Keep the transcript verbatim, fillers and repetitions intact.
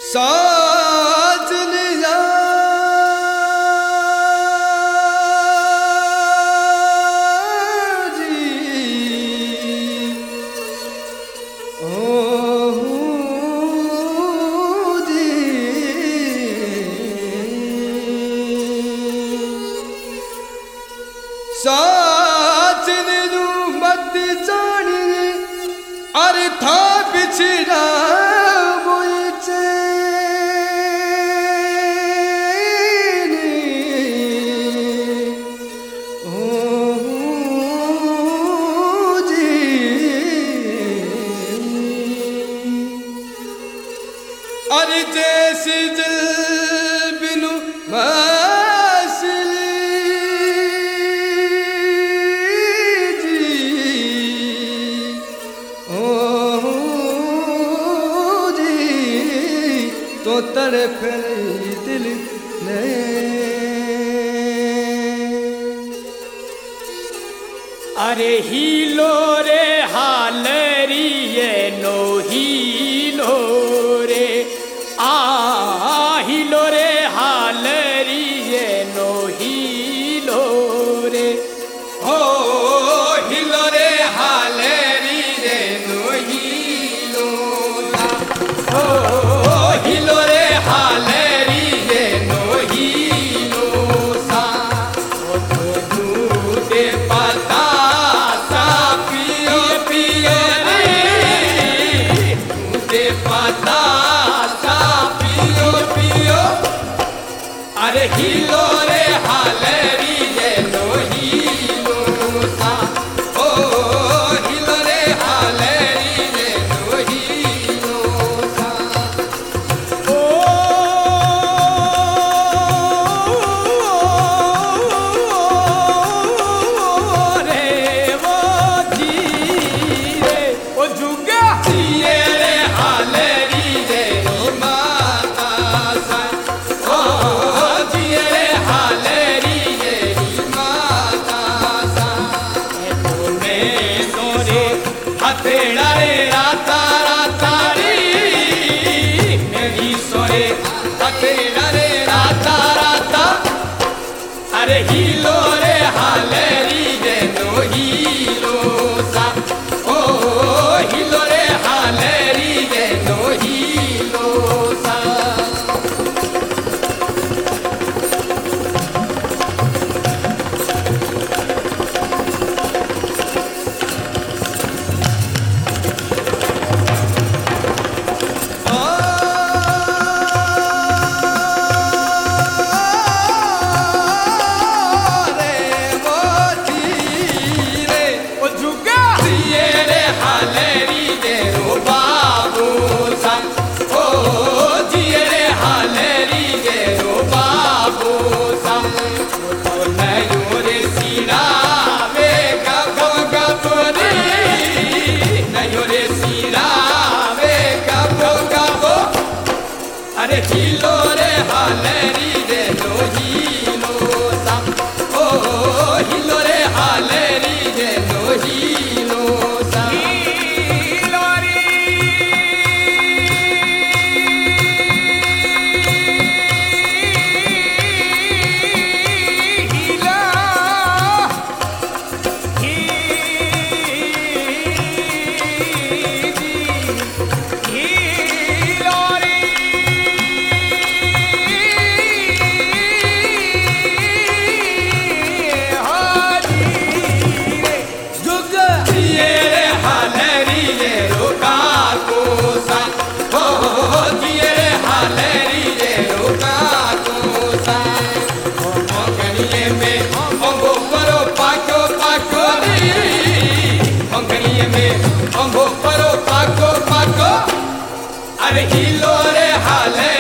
साजनिया जी ओ जी साजन मत जानी अरे था पिछड़ा अरे जैसे दिल बिनु मसली जी ओ जी तो तड़प दिल ने अरे हीलो रे हालरी ये नो हीलो रे आ हीलो रे हालरी ये नो हीलो रे ओ हीलो रे हालरी रे नो हीलो ओ हीलो रे हालरी ये नो हीलो सा ओ तो दूधे पता सा पियो पियो रे दूधे पता अरे हीलो रे हालरी ये नो हीलो सा ओ हीलो रे हालरी रे नो हीलो सा ओ रे वो जी रे ओ जुगा जिए रे हालरी रे माता सा ओ हथेड़ा रे राता राता रे मेरी सोरे हथेड़ा रे राता राता अरे हीलो रे हालरी रे नो हीलो सा ओ हीलो रे हालरी रे नो हीलो सा अरे हीलो रे हालरी रे नो हीलो सा ओ हीलो रे हालरी रे नो हीलो सा हीलो रे हीलो हीलो रे अरे हीलो रे हाले